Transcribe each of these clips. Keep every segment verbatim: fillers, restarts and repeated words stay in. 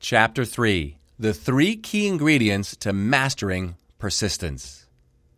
Chapter three, The Three Key Ingredients to Mastering Persistence.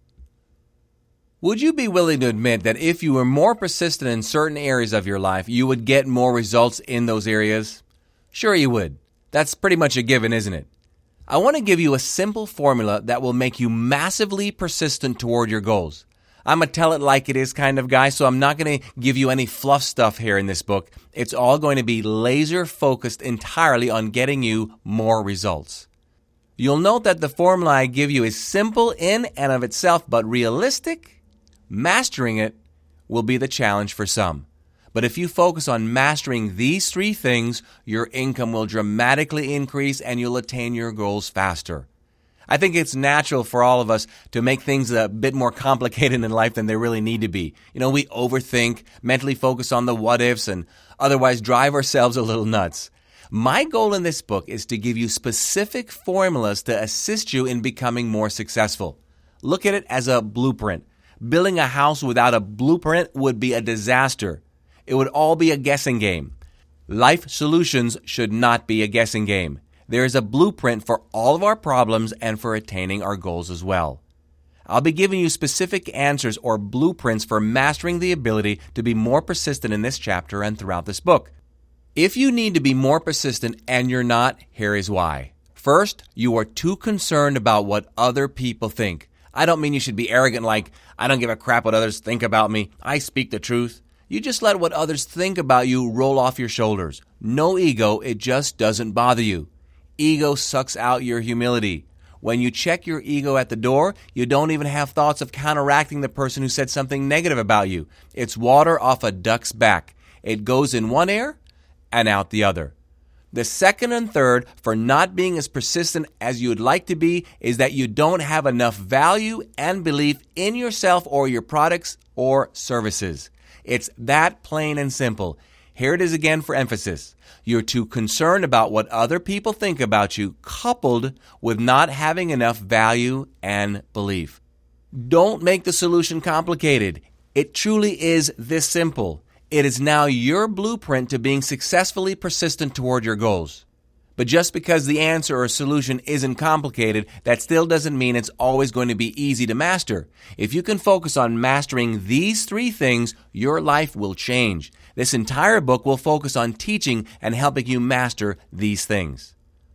Would you be willing to admit that if you were more persistent in certain areas of your life, you would get more results in those areas? Sure you would. That's pretty much a given, isn't it? I want to give you a simple formula that will make you massively persistent toward your goals. I'm a tell it like it is kind of guy, so I'm not going to give you any fluff stuff here in this book. It's all going to be laser focused entirely on getting you more results. You'll note that the formula I give you is simple in and of itself, but realistic. Mastering it will be the challenge for some. But if you focus on mastering these three things, your income will dramatically increase and you'll attain your goals faster. I think it's natural for all of us to make things a bit more complicated in life than they really need to be. You know, we overthink, mentally focus on the what-ifs, and otherwise drive ourselves a little nuts. My goal in this book is to give you specific formulas to assist you in becoming more successful. Look at it as a blueprint. Building a house without a blueprint would be a disaster. It would all be a guessing game. Life solutions should not be a guessing game. There is a blueprint for all of our problems and for attaining our goals as well. I'll be giving you specific answers or blueprints for mastering the ability to be more persistent in this chapter and throughout this book. If you need to be more persistent and you're not, here is why. First, you are too concerned about what other people think. I don't mean you should be arrogant like, I don't give a crap what others think about me. I speak the truth. You just let what others think about you roll off your shoulders. No ego, it just doesn't bother you. Ego sucks out your humility. When you check your ego at the door, you don't even have thoughts of counteracting the person who said something negative about you. It's water off a duck's back. It goes in one ear and out the other. The second and third for not being as persistent as you would like to be is that you don't have enough value and belief in yourself or your products or services. It's that plain and simple. Here it is again for emphasis. You're too concerned about what other people think about you, coupled with not having enough value and belief. Don't make the solution complicated. It truly is this simple. It is now your blueprint to being successfully persistent toward your goals. But just because the answer or solution isn't complicated, that still doesn't mean it's always going to be easy to master. If you can focus on mastering these three things, your life will change. This entire book will focus on teaching and helping you master these things.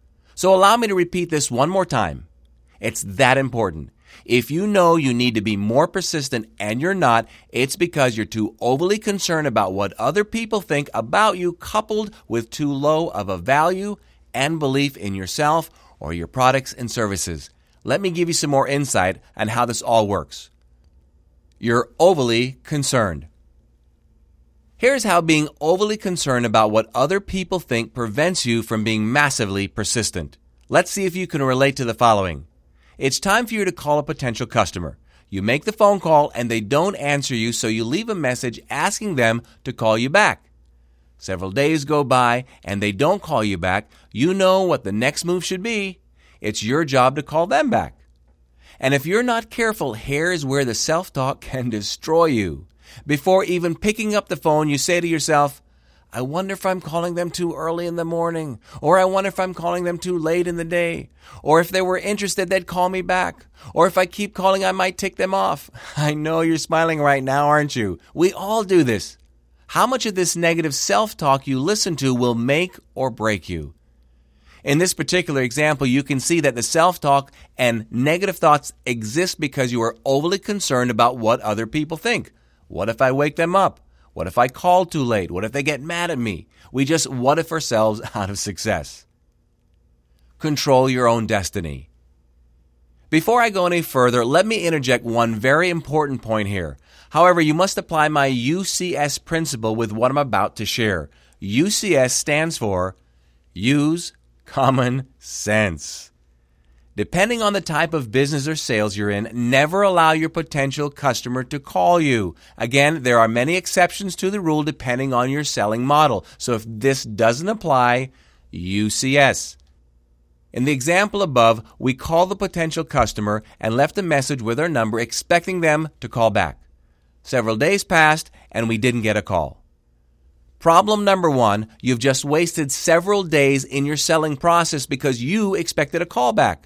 So allow me to repeat this one more time. It's that important. If you know you need to be more persistent and you're not, it's because you're too overly concerned about what other people think about you, coupled with too low of a value and belief in yourself or your products and services. Let me give you some more insight on how this all works. You're overly concerned. Here's how being overly concerned about what other people think prevents you from being massively persistent. Let's see if you can relate to the following. It's time for you to call a potential customer. You make the phone call and they don't answer you, so you leave a message asking them to call you back. Several days go by and they don't call you back. You know what the next move should be. It's your job to call them back. And if you're not careful, here is where the self-talk can destroy you. Before even picking up the phone, you say to yourself, I wonder if I'm calling them too early in the morning, or I wonder if I'm calling them too late in the day, or if they were interested, they'd call me back, or if I keep calling, I might tick them off. I know you're smiling right now, aren't you? We all do this. How much of this negative self-talk you listen to will make or break you? In this particular example, you can see that the self-talk and negative thoughts exist because you are overly concerned about what other people think. What if I wake them up? What if I call too late? What if they get mad at me? We just what if ourselves out of success. Control your own destiny. Before I go any further, let me interject one very important point here. However, you must apply my U C S principle with what I'm about to share. U C S stands for Use Common Sense. Depending on the type of business or sales you're in, never allow your potential customer to call you. Again, there are many exceptions to the rule depending on your selling model. So if this doesn't apply, U C S. In the example above, we called the potential customer and left a message with our number expecting them to call back. Several days passed and we didn't get a call. Problem number one, you've just wasted several days in your selling process because you expected a callback.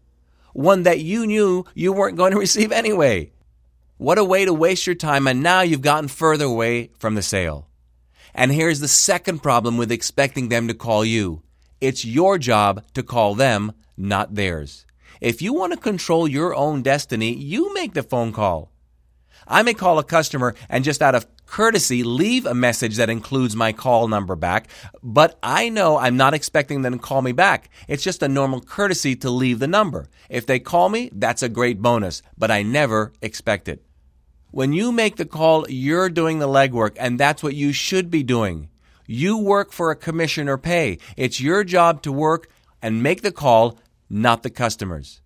One that you knew you weren't going to receive anyway. What a way to waste your time, and now you've gotten further away from the sale. And here's the second problem with expecting them to call you. It's your job to call them, not theirs. If you want to control your own destiny, you make the phone call. I may call a customer and just out of courtesy leave a message that includes my call number back, but I know I'm not expecting them to call me back. It's just a normal courtesy to leave the number. If they call me, that's a great bonus, but I never expect it. When you make the call, you're doing the legwork, and that's what you should be doing. You work for a commission or pay. It's your job to work and make the call, not the customer's.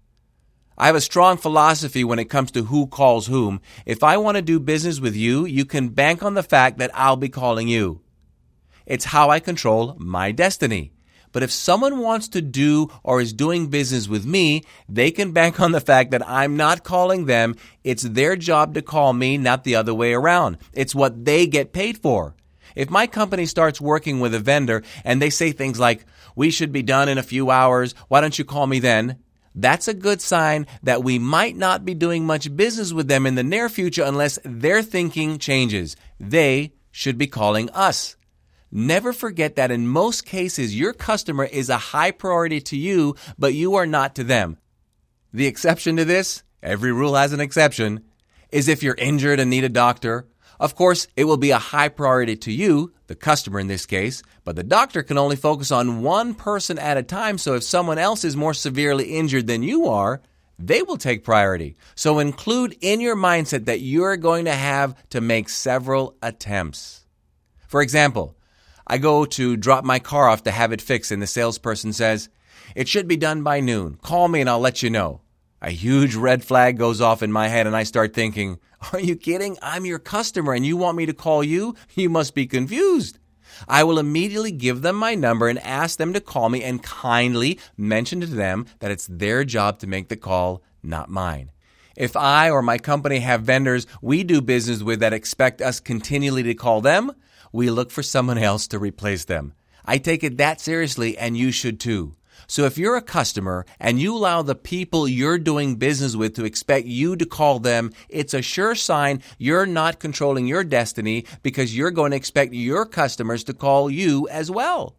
I have a strong philosophy when it comes to who calls whom. If I want to do business with you, you can bank on the fact that I'll be calling you. It's how I control my destiny. But if someone wants to do or is doing business with me, they can bank on the fact that I'm not calling them. It's their job to call me, not the other way around. It's what they get paid for. If my company starts working with a vendor and they say things like, "We should be done in a few hours, why don't you call me then?" That's a good sign that we might not be doing much business with them in the near future unless their thinking changes. They should be calling us. Never forget that in most cases, your customer is a high priority to you, but you are not to them. The exception to this, every rule has an exception, is if you're injured and need a doctor. Of course, it will be a high priority to you, the customer in this case, but the doctor can only focus on one person at a time, so if someone else is more severely injured than you are, they will take priority. So include in your mindset that you're going to have to make several attempts. For example, I go to drop my car off to have it fixed, and the salesperson says, "It should be done by noon. Call me and I'll let you know." A huge red flag goes off in my head, and I start thinking, are you kidding? I'm your customer and you want me to call you? You must be confused. I will immediately give them my number and ask them to call me and kindly mention to them that it's their job to make the call, not mine. If I or my company have vendors we do business with that expect us continually to call them, we look for someone else to replace them. I take it that seriously, and you should too. So if you're a customer and you allow the people you're doing business with to expect you to call them, it's a sure sign you're not controlling your destiny because you're going to expect your customers to call you as well.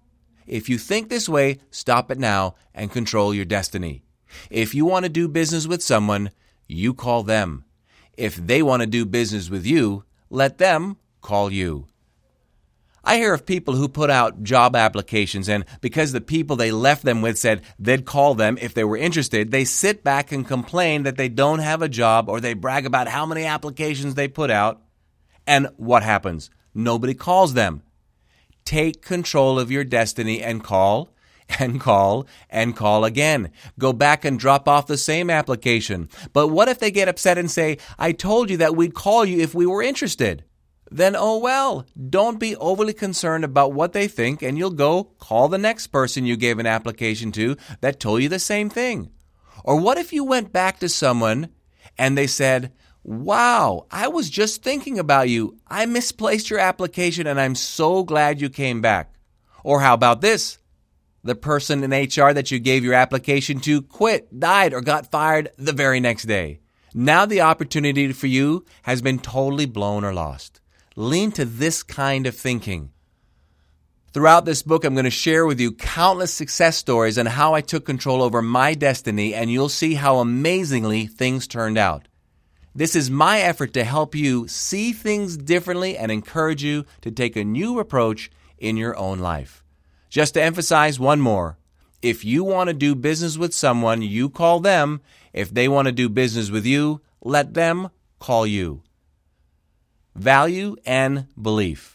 If you think this way, stop it now and control your destiny. If you want to do business with someone, you call them. If they want to do business with you, let them call you. I hear of people who put out job applications, and because the people they left them with said they'd call them if they were interested, they sit back and complain that they don't have a job, or they brag about how many applications they put out. And what happens? Nobody calls them. Take control of your destiny and call, and call, and call again. Go back and drop off the same application. But what if they get upset and say, "I told you that we'd call you if we were interested"? Then, oh well, don't be overly concerned about what they think, and you'll go call the next person you gave an application to that told you the same thing. Or what if you went back to someone and they said, "Wow, I was just thinking about you. I misplaced your application and I'm so glad you came back." Or how about this? The person in H R that you gave your application to quit, died, or got fired the very next day. Now the opportunity for you has been totally blown or lost. Lean to this kind of thinking. Throughout this book, I'm going to share with you countless success stories on how I took control over my destiny, and you'll see how amazingly things turned out. This is my effort to help you see things differently and encourage you to take a new approach in your own life. Just to emphasize one more, if you want to do business with someone, you call them. If they want to do business with you, let them call you. Value and belief.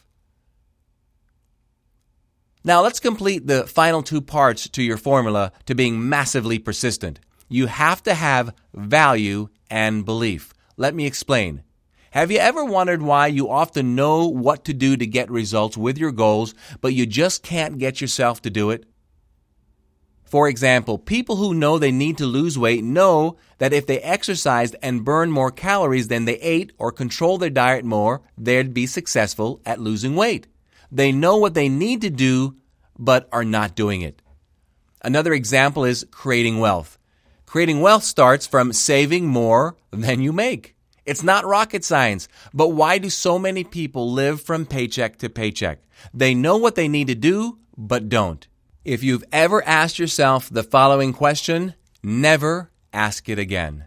Now let's complete the final two parts to your formula to being massively persistent. You have to have value and belief. Let me explain. Have you ever wondered why you often know what to do to get results with your goals, but you just can't get yourself to do it? For example, people who know they need to lose weight know that if they exercised and burned more calories than they ate or controlled their diet more, they'd be successful at losing weight. They know what they need to do, but are not doing it. Another example is creating wealth. Creating wealth starts from saving more than you make. It's not rocket science, but why do so many people live from paycheck to paycheck? They know what they need to do, but don't. If you've ever asked yourself the following question, never ask it again.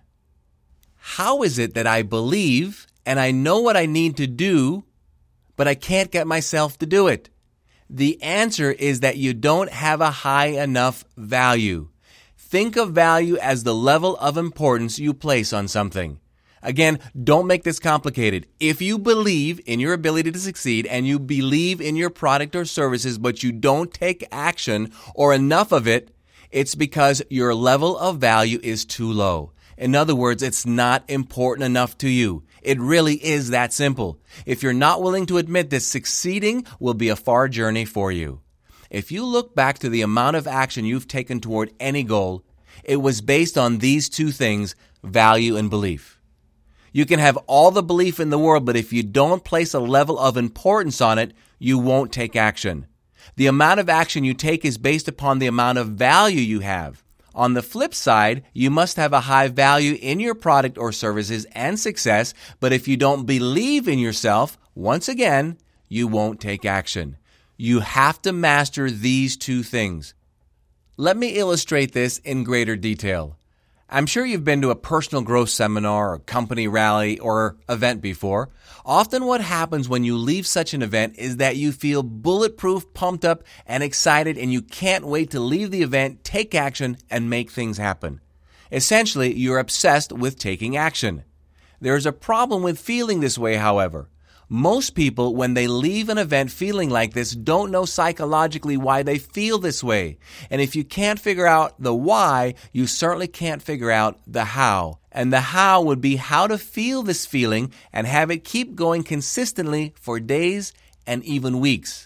How is it that I believe and I know what I need to do, but I can't get myself to do it? The answer is that you don't have a high enough value. Think of value as the level of importance you place on something. Again, don't make this complicated. If you believe in your ability to succeed and you believe in your product or services, but you don't take action or enough of it, it's because your level of value is too low. In other words, it's not important enough to you. It really is that simple. If you're not willing to admit this, succeeding will be a far journey for you. If you look back to the amount of action you've taken toward any goal, it was based on these two things, value and belief. You can have all the belief in the world, but if you don't place a level of importance on it, you won't take action. The amount of action you take is based upon the amount of value you have. On the flip side, you must have a high value in your product or services and success, but if you don't believe in yourself, once again, you won't take action. You have to master these two things. Let me illustrate this in greater detail. I'm sure you've been to a personal growth seminar or company rally or event before. Often what happens when you leave such an event is that you feel bulletproof, pumped up, and excited, and you can't wait to leave the event, take action, and make things happen. Essentially, you're obsessed with taking action. There's a problem with feeling this way, however. Most people, when they leave an event feeling like this, don't know psychologically why they feel this way. And if you can't figure out the why, you certainly can't figure out the how. And the how would be how to feel this feeling and have it keep going consistently for days and even weeks.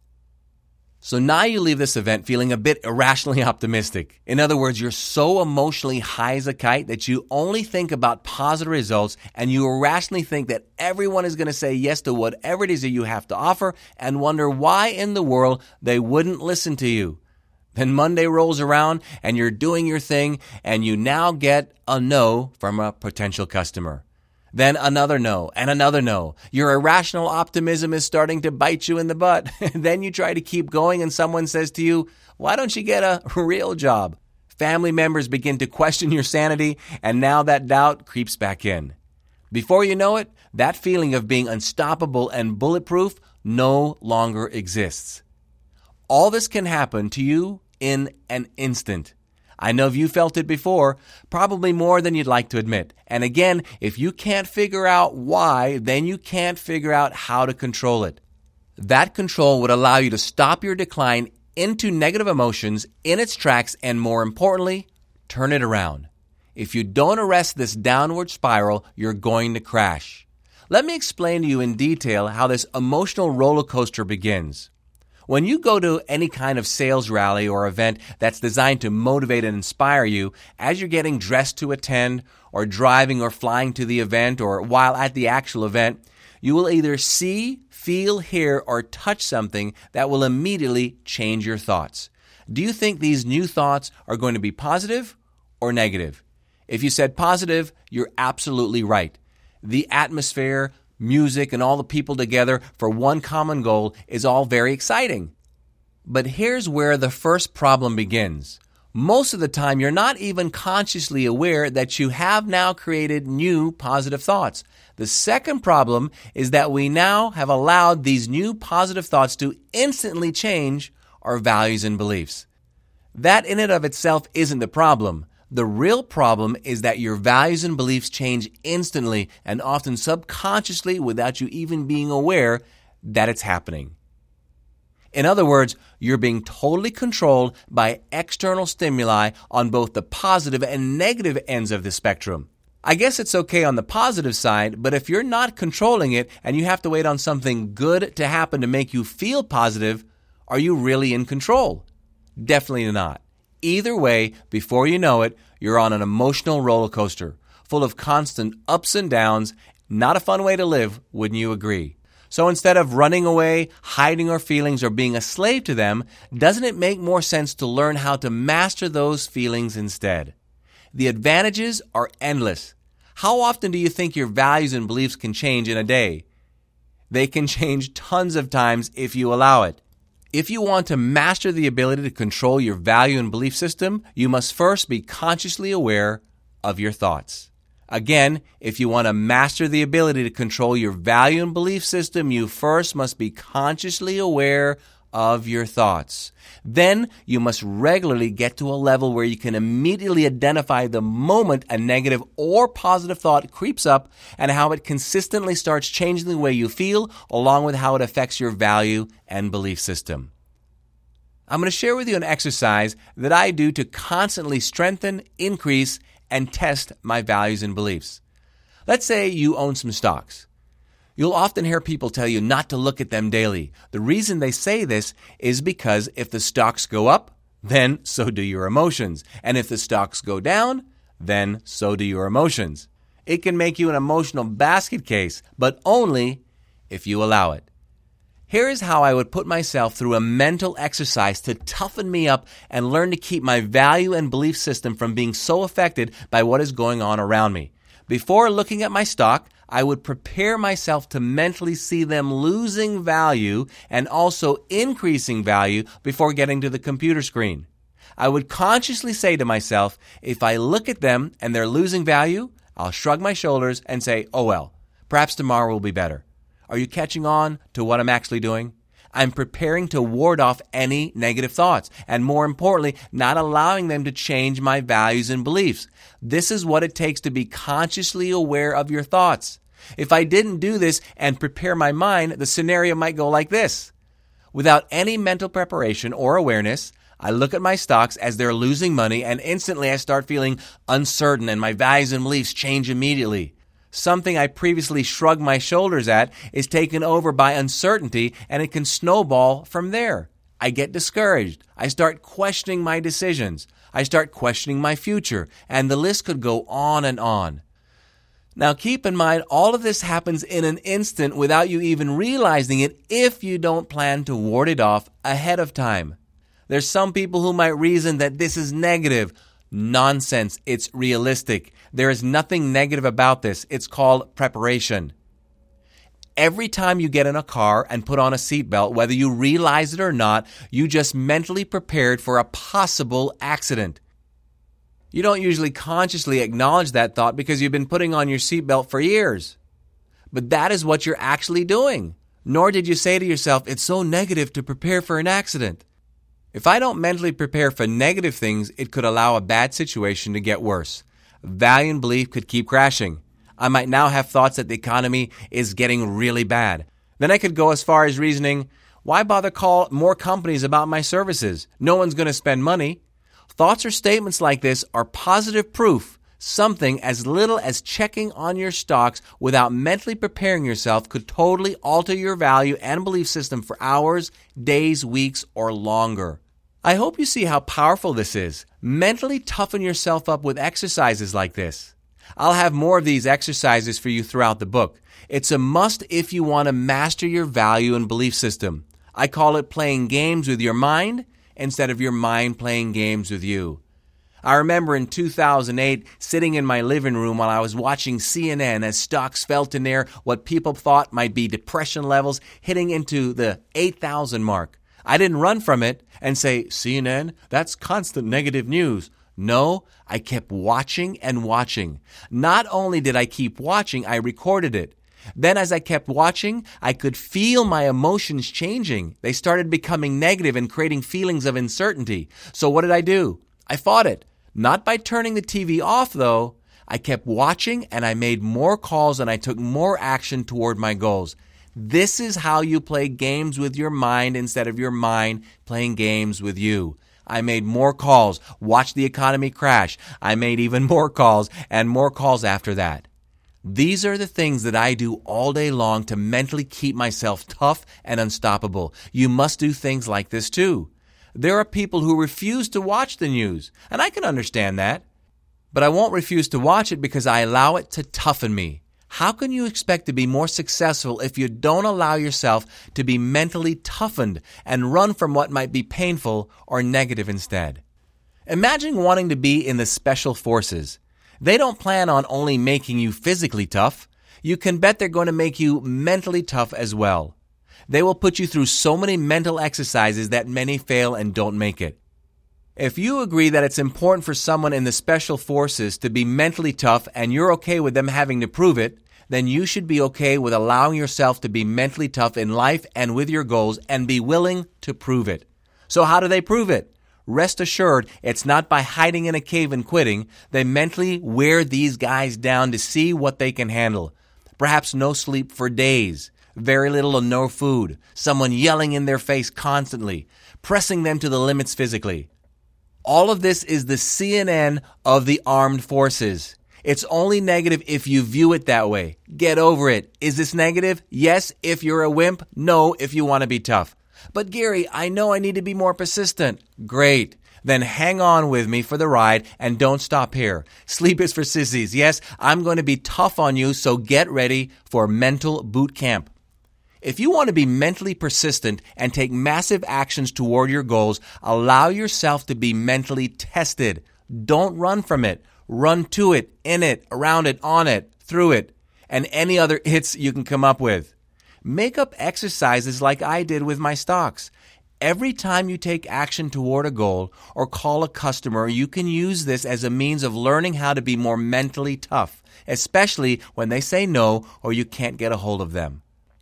So now you leave this event feeling a bit irrationally optimistic. In other words, you're so emotionally high as a kite that you only think about positive results and you irrationally think that everyone is going to say yes to whatever it is that you have to offer and wonder why in the world they wouldn't listen to you. Then Monday rolls around and you're doing your thing and you now get a no from a potential customer. Then another no, and another no. Your irrational optimism is starting to bite you in the butt. Then you try to keep going and someone says to you, why don't you get a real job? Family members begin to question your sanity, and now that doubt creeps back in. Before you know it, that feeling of being unstoppable and bulletproof no longer exists. All this can happen to you in an instant. I know you felt it before, probably more than you'd like to admit. And again, if you can't figure out why, then you can't figure out how to control it. That control would allow you to stop your decline into negative emotions in its tracks and, more importantly, turn it around. If you don't arrest this downward spiral, you're going to crash. Let me explain to you in detail how this emotional roller coaster begins. When you go to any kind of sales rally or event that's designed to motivate and inspire you, as you're getting dressed to attend or driving or flying to the event or while at the actual event, you will either see, feel, hear, or touch something that will immediately change your thoughts. Do you think these new thoughts are going to be positive or negative? If you said positive, you're absolutely right. The atmosphere, music, and all the people together for one common goal is all very exciting. But here's where the first problem begins. Most of the time, you're not even consciously aware that you have now created new positive thoughts. The second problem is that we now have allowed these new positive thoughts to instantly change our values and beliefs. That in and of itself isn't the problem. The real problem is that your values and beliefs change instantly and often subconsciously without you even being aware that it's happening. In other words, you're being totally controlled by external stimuli on both the positive and negative ends of the spectrum. I guess it's okay on the positive side, but if you're not controlling it and you have to wait on something good to happen to make you feel positive, are you really in control? Definitely not. Either way, before you know it, you're on an emotional roller coaster, full of constant ups and downs. Not a fun way to live, wouldn't you agree? So instead of running away, hiding our feelings, or being a slave to them, doesn't it make more sense to learn how to master those feelings instead? The advantages are endless. How often do you think your values and beliefs can change in a day? They can change tons of times if you allow it. If you want to master the ability to control your value and belief system, you must first be consciously aware of your thoughts. Again, if you want to master the ability to control your value and belief system, you first must be consciously aware of your thoughts. Then you must regularly get to a level where you can immediately identify the moment a negative or positive thought creeps up and how it consistently starts changing the way you feel, along with how it affects your value and belief system. I'm going to share with you an exercise that I do to constantly strengthen, increase, and test my values and beliefs. Let's say you own some stocks. You'll often hear people tell you not to look at them daily. The reason they say this is because if the stocks go up, then so do your emotions. And if the stocks go down, then so do your emotions. It can make you an emotional basket case, but only if you allow it. Here is how I would put myself through a mental exercise to toughen me up and learn to keep my value and belief system from being so affected by what is going on around me. Before looking at my stock, I would prepare myself to mentally see them losing value and also increasing value before getting to the computer screen. I would consciously say to myself, if I look at them and they're losing value, I'll shrug my shoulders and say, oh well, perhaps tomorrow will be better. Are you catching on to what I'm actually doing? I'm preparing to ward off any negative thoughts, and more importantly, not allowing them to change my values and beliefs. This is what it takes to be consciously aware of your thoughts. If I didn't do this and prepare my mind, the scenario might go like this. Without any mental preparation or awareness, I look at my stocks as they're losing money, and instantly I start feeling uncertain and my values and beliefs change immediately. Something I previously shrugged my shoulders at is taken over by uncertainty, and it can snowball from there. I get discouraged. I start questioning my decisions. I start questioning my future, and the list could go on and on. Now keep in mind, all of this happens in an instant without you even realizing it if you don't plan to ward it off ahead of time. There's some people who might reason that this is negative. Nonsense. It's realistic. There is nothing negative about this. It's called preparation. Every time you get in a car and put on a seatbelt, whether you realize it or not, you just mentally prepared for a possible accident. You don't usually consciously acknowledge that thought because you've been putting on your seatbelt for years. But that is what you're actually doing. Nor did you say to yourself, it's so negative to prepare for an accident. If I don't mentally prepare for negative things, it could allow a bad situation to get worse. Value and belief could keep crashing. I might now have thoughts that the economy is getting really bad. Then I could go as far as reasoning, why bother call more companies about my services? No one's going to spend money. Thoughts or statements like this are positive proof. Something as little as checking on your stocks without mentally preparing yourself could totally alter your value and belief system for hours, days, weeks, or longer. I hope you see how powerful this is. Mentally toughen yourself up with exercises like this. I'll have more of these exercises for you throughout the book. It's a must if you want to master your value and belief system. I call it playing games with your mind instead of your mind playing games with you. I remember in two thousand eight sitting in my living room while I was watching C N N as stocks fell to near what people thought might be depression levels hitting into the eight thousand mark. I didn't run from it and say, C N N, that's constant negative news. No, I kept watching and watching. Not only did I keep watching, I recorded it. Then as I kept watching, I could feel my emotions changing. They started becoming negative and creating feelings of uncertainty. So what did I do? I fought it. Not by turning the T V off, though. I kept watching and I made more calls and I took more action toward my goals. This is how you play games with your mind instead of your mind playing games with you. I made more calls, watched the economy crash. I made even more calls and more calls after that. These are the things that I do all day long to mentally keep myself tough and unstoppable. You must do things like this too. There are people who refuse to watch the news, and I can understand that. But I won't refuse to watch it because I allow it to toughen me. How can you expect to be more successful if you don't allow yourself to be mentally toughened and run from what might be painful or negative instead? Imagine wanting to be in the Special Forces. They don't plan on only making you physically tough. You can bet they're going to make you mentally tough as well. They will put you through so many mental exercises that many fail and don't make it. If you agree that it's important for someone in the Special Forces to be mentally tough and you're okay with them having to prove it, then you should be okay with allowing yourself to be mentally tough in life and with your goals and be willing to prove it. So how do they prove it? Rest assured, it's not by hiding in a cave and quitting. They mentally wear these guys down to see what they can handle. Perhaps no sleep for days, very little or no food, someone yelling in their face constantly, pressing them to the limits physically. All of this is the C N N of the armed forces. It's only negative if you view it that way. Get over it. Is this negative? Yes, if you're a wimp. No, if you want to be tough. But Gary, I know I need to be more persistent. Great. Then hang on with me for the ride and don't stop here. Sleep is for sissies. Yes, I'm going to be tough on you, so get ready for mental boot camp. If you want to be mentally persistent and take massive actions toward your goals, allow yourself to be mentally tested. Don't run from it. Run to it, in it, around it, on it, through it, and any other hits you can come up with. Make up exercises like I did with my stocks. Every time you take action toward a goal or call a customer, you can use this as a means of learning how to be more mentally tough, especially when they say no or you can't get a hold of them.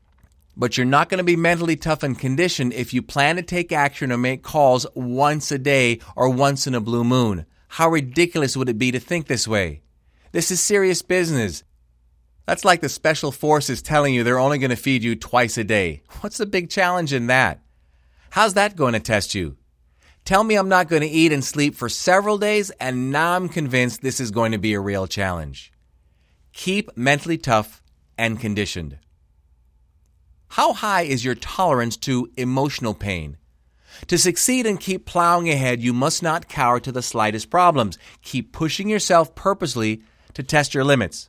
But you're not going to be mentally tough and conditioned if you plan to take action or make calls once a day or once in a blue moon. How ridiculous would it be to think this way? This is serious business. That's like the Special Forces telling you they're only going to feed you twice a day. What's the big challenge in that? How's that going to test you? Tell me I'm not going to eat and sleep for several days, and now I'm convinced this is going to be a real challenge. Keep mentally tough and conditioned. How high is your tolerance to emotional pain? To succeed and keep plowing ahead, you must not cower to the slightest problems. Keep pushing yourself purposely to test your limits.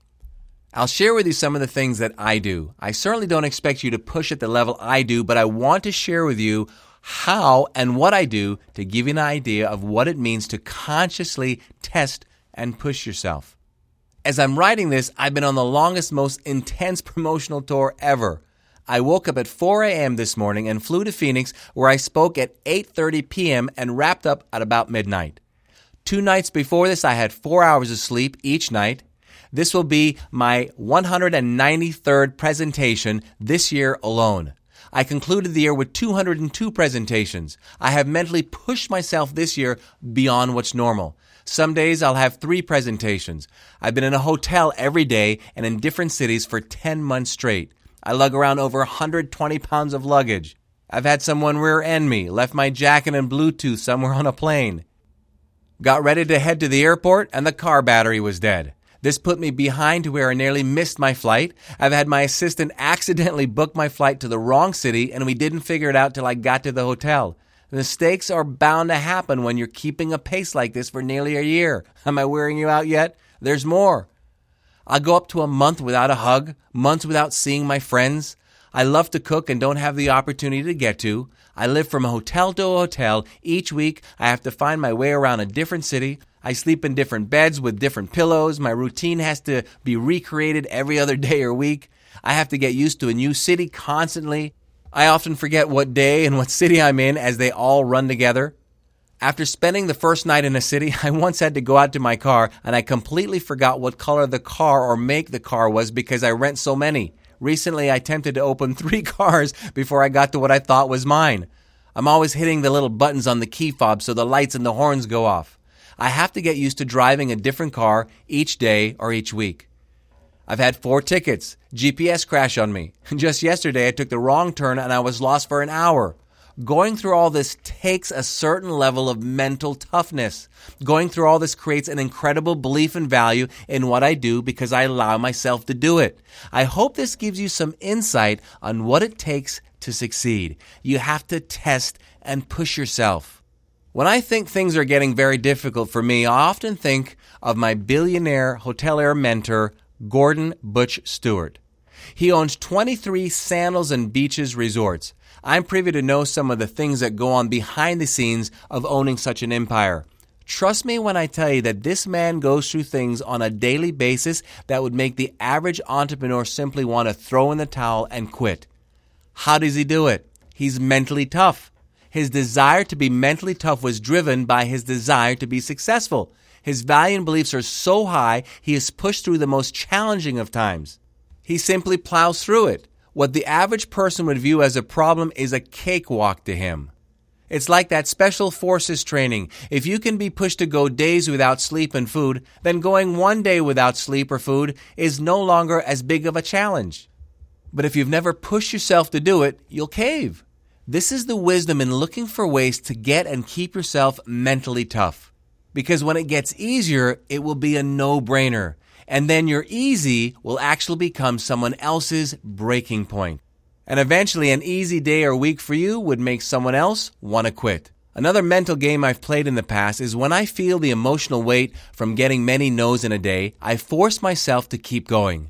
I'll share with you some of the things that I do. I certainly don't expect you to push at the level I do, but I want to share with you how and what I do to give you an idea of what it means to consciously test and push yourself. As I'm writing this, I've been on the longest, most intense promotional tour ever. I woke up at four a.m. this morning and flew to Phoenix, where I spoke at eight thirty p.m. and wrapped up at about midnight. Two nights before this, I had four hours of sleep each night. This will be my one hundred ninety-third presentation this year alone. I concluded the year with two hundred two presentations. I have mentally pushed myself this year beyond what's normal. Some days I'll have three presentations. I've been in a hotel every day and in different cities for ten months straight. I lug around over one hundred twenty pounds of luggage. I've had someone rear-end me, left my jacket and Bluetooth somewhere on a plane. Got ready to head to the airport and the car battery was dead. This put me behind to where I nearly missed my flight. I've had my assistant accidentally book my flight to the wrong city and we didn't figure it out till I got to the hotel. Mistakes are bound to happen when you're keeping a pace like this for nearly a year. Am I wearing you out yet? There's more. I'll go up to a month without a hug, months without seeing my friends. I love to cook and don't have the opportunity to get to. I live from hotel to hotel. Each week, I have to find my way around a different city. I sleep in different beds with different pillows. My routine has to be recreated every other day or week. I have to get used to a new city constantly. I often forget what day and what city I'm in as they all run together. After spending the first night in a city, I once had to go out to my car and I completely forgot what color the car or make the car was because I rent so many. Recently, I attempted to open three cars before I got to what I thought was mine. I'm always hitting the little buttons on the key fob so the lights and the horns go off. I have to get used to driving a different car each day or each week. I've had four tickets. G P S crash on me. Just yesterday, I took the wrong turn and I was lost for an hour. Going through all this takes a certain level of mental toughness. Going through all this creates an incredible belief and value in what I do because I allow myself to do it. I hope this gives you some insight on what it takes to succeed. You have to test and push yourself. When I think things are getting very difficult for me, I often think of my billionaire hotelier mentor, Gordon Butch Stewart. He owns twenty-three Sandals and Beaches resorts. I'm privy to know some of the things that go on behind the scenes of owning such an empire. Trust me when I tell you that this man goes through things on a daily basis that would make the average entrepreneur simply want to throw in the towel and quit. How does he do it? He's mentally tough. His desire to be mentally tough was driven by his desire to be successful. His value and beliefs are so high, he is pushed through the most challenging of times. He simply plows through it. What the average person would view as a problem is a cakewalk to him. It's like that special forces training. If you can be pushed to go days without sleep and food, then going one day without sleep or food is no longer as big of a challenge. But if you've never pushed yourself to do it, you'll cave. This is the wisdom in looking for ways to get and keep yourself mentally tough. Because when it gets easier, it will be a no-brainer. And then your easy will actually become someone else's breaking point. And eventually an easy day or week for you would make someone else want to quit. Another mental game I've played in the past is when I feel the emotional weight from getting many no's in a day, I force myself to keep going.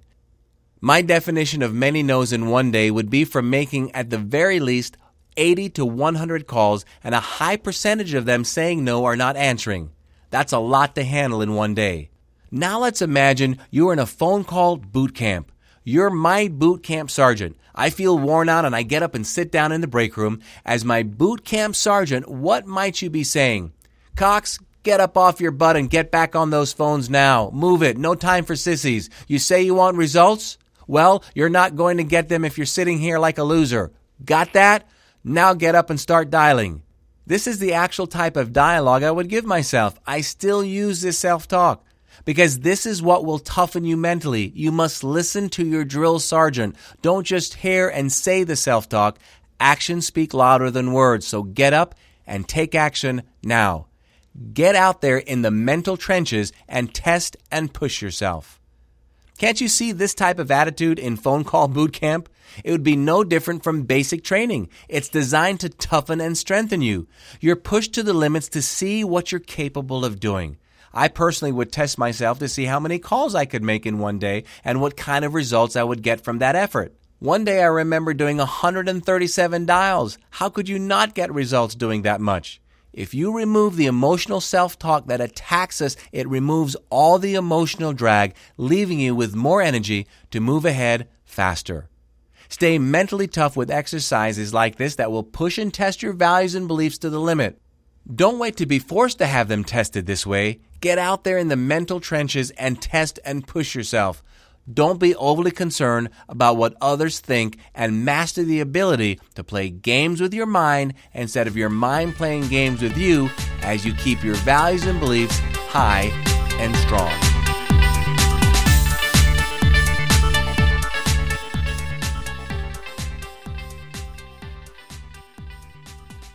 My definition of many no's in one day would be from making at the very least eighty to one hundred calls and a high percentage of them saying no or not answering. That's a lot to handle in one day. Now let's imagine you're in a phone call boot camp. You're my boot camp sergeant. I feel worn out and I get up and sit down in the break room. As my boot camp sergeant, what might you be saying? Cox, get up off your butt and get back on those phones now. Move it. No time for sissies. You say you want results? Well, you're not going to get them if you're sitting here like a loser. Got that? Now get up and start dialing. This is the actual type of dialogue I would give myself. I still use this self-talk. Because this is what will toughen you mentally. You must listen to your drill sergeant. Don't just hear and say the self-talk. Actions speak louder than words. So get up and take action now. Get out there in the mental trenches and test and push yourself. Can't you see this type of attitude in phone call boot camp? It would be no different from basic training. It's designed to toughen and strengthen you. You're pushed to the limits to see what you're capable of doing. I personally would test myself to see how many calls I could make in one day and what kind of results I would get from that effort. One day I remember doing one hundred thirty-seven dials. How could you not get results doing that much? If you remove the emotional self-talk that attacks us, it removes all the emotional drag, leaving you with more energy to move ahead faster. Stay mentally tough with exercises like this that will push and test your values and beliefs to the limit. Don't wait to be forced to have them tested this way. Get out there in the mental trenches and test and push yourself. Don't be overly concerned about what others think and master the ability to play games with your mind instead of your mind playing games with you as you keep your values and beliefs high and strong.